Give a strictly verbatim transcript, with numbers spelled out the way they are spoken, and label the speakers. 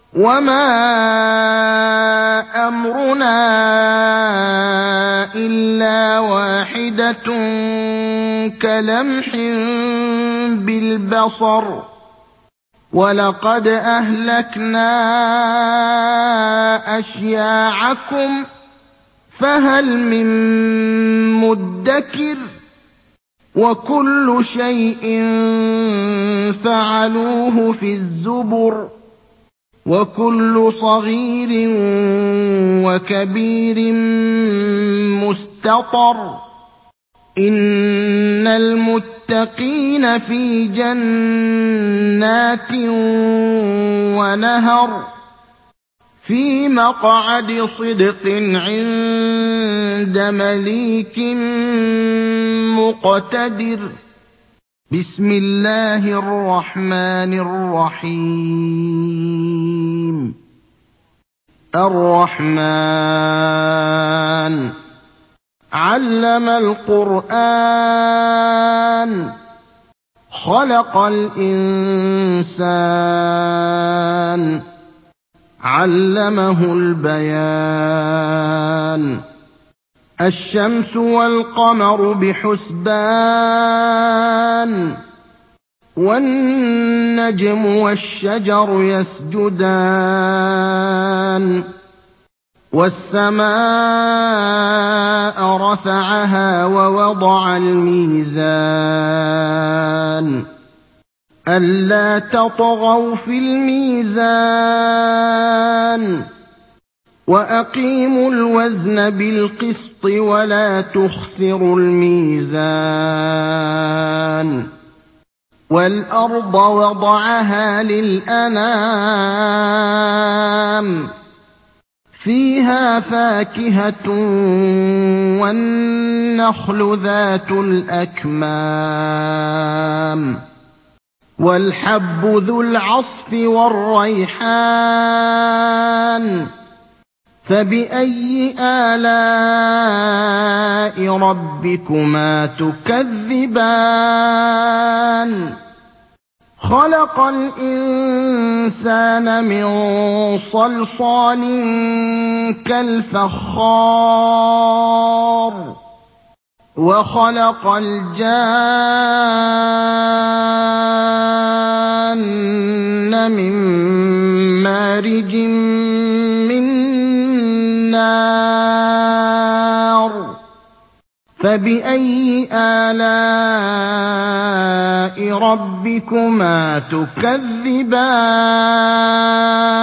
Speaker 1: وَمَا أَمْرُنَا إِلَّا وَاحِدَةٌ كَلَمْحٍ بِالْبَصَرِ ۖ وَلَقَدْ أَهْلَكْنَا أَشْيَاعَكُمْ فَهَلْ مِن مُّدَّكِرٍ وَكُلُّ شَيْءٍ فَعَلُوهُ فِي الزُّبُرِ وَكُلُّ صَغِيرٍ وَكَبِيرٍ مُّسْتَطَرٌ إِنَّ الْمُتَّقِينَ فِي جَنَّاتٍ وَنَهَرٍ فِي مَقْعَدِ صِدْقٍ عِندَ مَلِيكٍ مُّقْتَدِرٍ بسم الله الرحمن الرحيم الرحمن علم القرآن خلق الإنسان علمه البيان الشمس والقمر بحسبان والنجم والشجر يسجدان وَالسَّمَاءَ رَفَعَهَا وَوَضَعَ الْمِيزَانَ أَلَّا تَطْغَوْا فِي الْمِيزَانِ وَأَقِيمُوا الْوَزْنَ بِالْقِسْطِ وَلَا تُخْسِرُوا الْمِيزَانَ وَالْأَرْضَ وَضَعَهَا لِلْأَنَامِ فِيهَا فَاكِهَةٌ وَالنَّخْلُ ذَاتُ الْأَكْمَامِ وَالْحَبُّ ذُو الْعَصْفِ وَالرَّيْحَانُ فَبِأَيِّ آلَاءِ رَبِّكُمَا تُكَذِّبَانِ خَلَقَ الْإِنسَانَ مِن صَلْصَالٍ كَالْفَخَّارِ وَخَلَقَ الْجَانَّ مِن مَّارِجٍ مِّن نَّارٍ فَبِأَيِّ آلَاءِ رَبِّكُمَا تُكَذِّبَانِ